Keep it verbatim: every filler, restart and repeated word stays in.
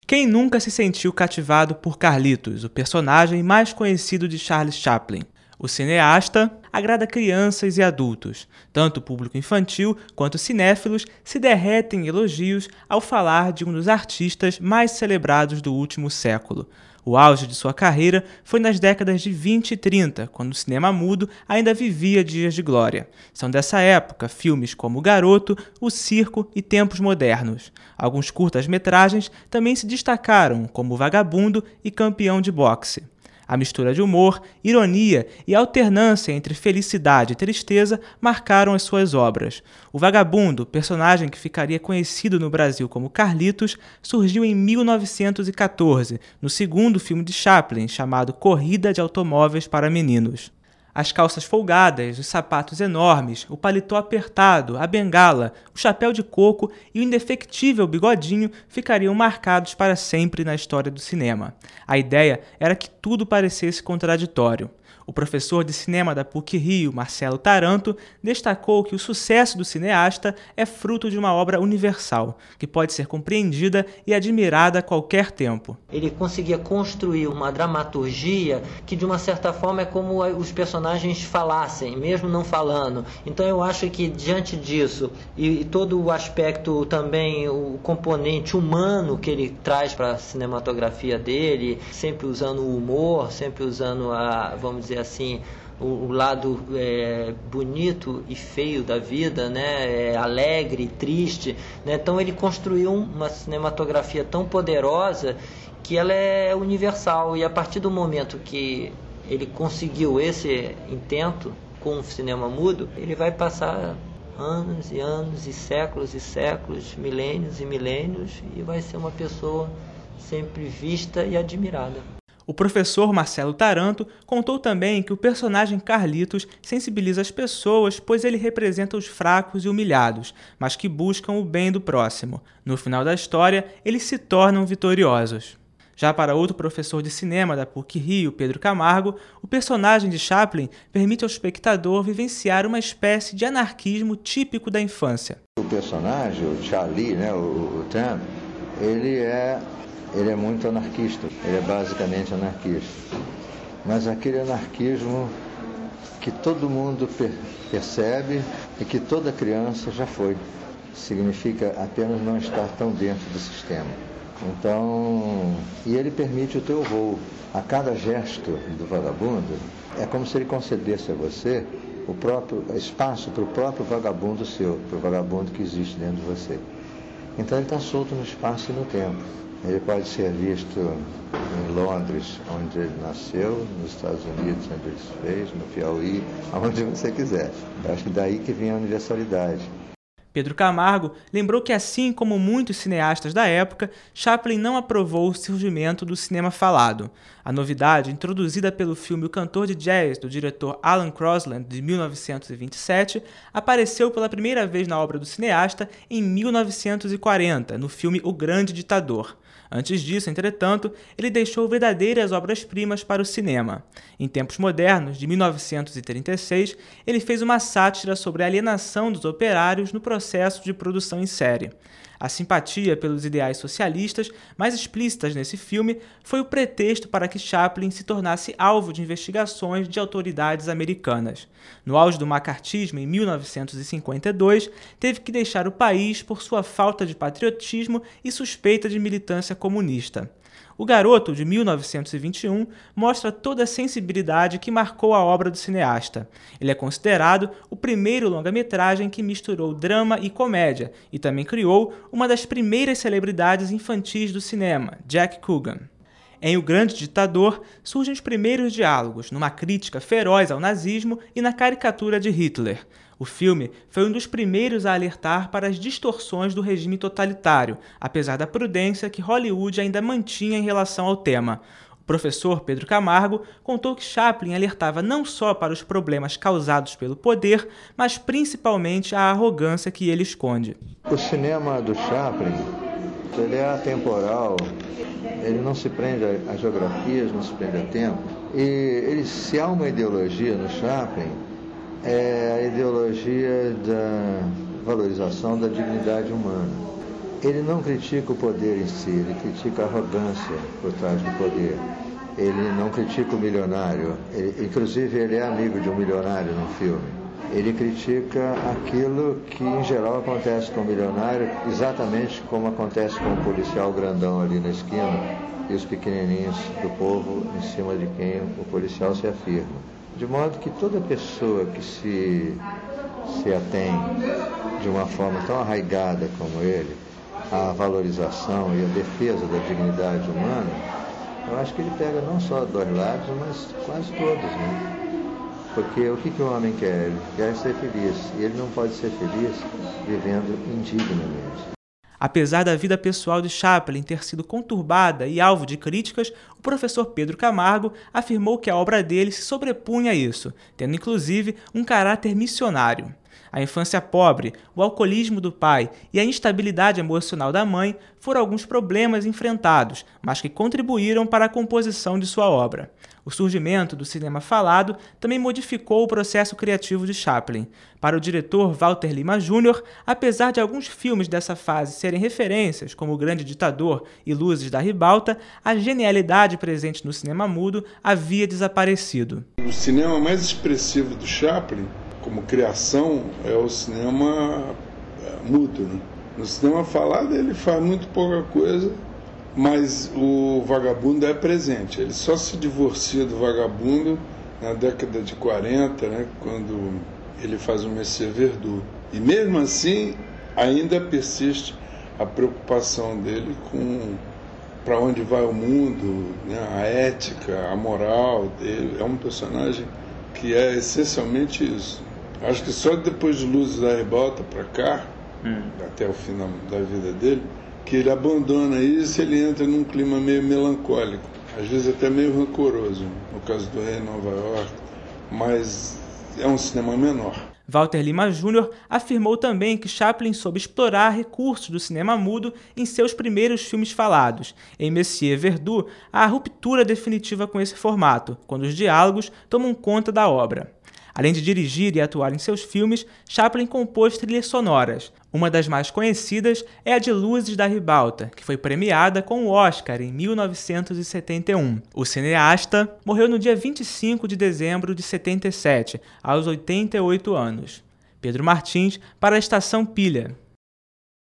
Quem nunca se sentiu cativado por Carlitos, o personagem mais conhecido de Charles Chaplin? O cineasta agrada crianças e adultos. Tanto o público infantil quanto cinéfilos se derretem em elogios ao falar de um dos artistas mais celebrados do último século. O auge de sua carreira foi nas décadas de vinte e trinta, quando o cinema mudo ainda vivia dias de glória. São dessa época filmes como O Garoto, O Circo e Tempos Modernos. Alguns curtas-metragens também se destacaram, como Vagabundo e Campeão de Boxe. A mistura de humor, ironia e alternância entre felicidade e tristeza marcaram as suas obras. O Vagabundo, personagem que ficaria conhecido no Brasil como Carlitos, surgiu em mil novecentos e quatorze, no segundo filme de Chaplin, chamado Corrida de Automóveis para Meninos. As calças folgadas, os sapatos enormes, o paletó apertado, a bengala, o chapéu de coco e o indefectível bigodinho ficariam marcados para sempre na história do cinema. A ideia era que tudo parecesse contraditório. O professor de cinema da PUC-Rio, Marcelo Taranto, destacou que o sucesso do cineasta é fruto de uma obra universal, que pode ser compreendida e admirada a qualquer tempo. Ele conseguia construir uma dramaturgia que, de uma certa forma, é como os personagens falassem, mesmo não falando. Então eu acho que, diante disso, e todo o aspecto também, o componente humano que ele traz para a cinematografia dele, sempre usando o humor, sempre usando a, vamos dizer assim, o, o lado é, bonito e feio da vida, né? É, alegre, triste, né? Então ele construiu uma cinematografia tão poderosa que ela é universal, e a partir do momento que ele conseguiu esse intento com o cinema mudo, ele vai passar anos e anos e séculos e séculos, milênios e milênios, e vai ser uma pessoa sempre vista e admirada. O professor Marcelo Taranto contou também que o personagem Carlitos sensibiliza as pessoas, pois ele representa os fracos e humilhados, mas que buscam o bem do próximo. No final da história, eles se tornam vitoriosos. Já para outro professor de cinema da PUC-Rio, Pedro Camargo, o personagem de Chaplin permite ao espectador vivenciar uma espécie de anarquismo típico da infância. O personagem, o Charlie, né, o, o Trump, ele é... Ele é muito anarquista, ele é basicamente anarquista. Mas aquele anarquismo que todo mundo per percebe e que toda criança já foi. Significa apenas não estar tão dentro do sistema. Então, e ele permite o teu voo. A cada gesto do vagabundo, é como se ele concedesse a você o próprio espaço para o próprio vagabundo seu, para o vagabundo que existe dentro de você. Então ele está solto no espaço e no tempo. Ele pode ser visto em Londres, onde ele nasceu, nos Estados Unidos, onde ele se fez, no Piauí, aonde você quiser. Eu acho que daí que vem a universalidade. Pedro Camargo lembrou que, assim como muitos cineastas da época, Chaplin não aprovou o surgimento do cinema falado. A novidade, introduzida pelo filme O Cantor de Jazz, do diretor Alan Crosland, de mil novecentos e vinte e sete, apareceu pela primeira vez na obra do cineasta em mil novecentos e quarenta, no filme O Grande Ditador. Antes disso, entretanto, ele deixou verdadeiras obras-primas para o cinema. Em Tempos Modernos, de mil novecentos e trinta e seis, ele fez uma sátira sobre a alienação dos operários no processo de produção em série. A simpatia pelos ideais socialistas, mais explícitas nesse filme, foi o pretexto para que Chaplin se tornasse alvo de investigações de autoridades americanas. No auge do macartismo, em mil novecentos e cinquenta e dois, teve que deixar o país por sua falta de patriotismo e suspeita de militância comunista. O Garoto, de mil novecentos e vinte e um, mostra toda a sensibilidade que marcou a obra do cineasta. Ele é considerado o primeiro longa-metragem que misturou drama e comédia, e também criou uma das primeiras celebridades infantis do cinema, Jack Coogan. Em O Grande Ditador, surgem os primeiros diálogos, numa crítica feroz ao nazismo e na caricatura de Hitler. O filme foi um dos primeiros a alertar para as distorções do regime totalitário, apesar da prudência que Hollywood ainda mantinha em relação ao tema. O professor Pedro Camargo contou que Chaplin alertava não só para os problemas causados pelo poder, mas principalmente a arrogância que ele esconde. O cinema do Chaplin, ele é atemporal, ele não se prende a geografias, não se prende a tempo. E ele, se há uma ideologia no Chaplin, é a ideologia da valorização da dignidade humana. ele não critica o poder em si, ele critica a arrogância por trás do poder. Ele não critica o milionário, ele, inclusive ele é amigo de um milionário no filme. Ele critica aquilo que em geral acontece com o milionário, exatamente como acontece com o policial grandão ali na esquina e os pequenininhos do povo em cima de quem o policial se afirma. De modo que toda pessoa que se, se atém de uma forma tão arraigada como ele, a valorização e a defesa da dignidade humana, eu acho que ele pega não só dois lados, mas quase todos, né? Porque o que, que o homem quer? Ele quer ser feliz, e ele não pode ser feliz vivendo indignamente. Apesar da vida pessoal de Chaplin ter sido conturbada e alvo de críticas, o professor Pedro Camargo afirmou que a obra dele se sobrepunha a isso, tendo inclusive um caráter missionário. A infância pobre, o alcoolismo do pai e a instabilidade emocional da mãe foram alguns problemas enfrentados, mas que contribuíram para a composição de sua obra. O surgimento do cinema falado também modificou o processo criativo de Chaplin. Para o diretor Walter Lima Júnior, apesar de alguns filmes dessa fase serem referências, como O Grande Ditador e Luzes da Ribalta, a genialidade presente no cinema mudo havia desaparecido. O cinema mais expressivo do Chaplin, como criação, é o cinema mudo, né? No cinema falado ele faz muito pouca coisa, mas o Vagabundo é presente. Ele só se divorcia do Vagabundo na década de quarenta, né, quando ele faz o Messias Verdú. E mesmo assim, ainda persiste a preocupação dele com para onde vai o mundo, né, a ética, a moral dele. É um personagem que é essencialmente isso. Acho que só depois de Luzes da Ribalta para cá, hum. até o final da vida dele, que ele abandona isso e ele entra num clima meio melancólico, às vezes até meio rancoroso, no caso do Rei em Nova York, mas é um cinema menor. Walter Lima Júnior afirmou também que Chaplin soube explorar recursos do cinema mudo em seus primeiros filmes falados. Em Messias Verdú, há a ruptura definitiva com esse formato, quando os diálogos tomam conta da obra. Além de dirigir e atuar em seus filmes, Chaplin compôs trilhas sonoras. Uma das mais conhecidas é a de Luzes da Ribalta, que foi premiada com o Oscar em mil novecentos e setenta e um. O cineasta morreu no dia vinte e cinco de dezembro de setenta e sete, aos oitenta e oito anos. Pedro Martins, para a Estação Pilha.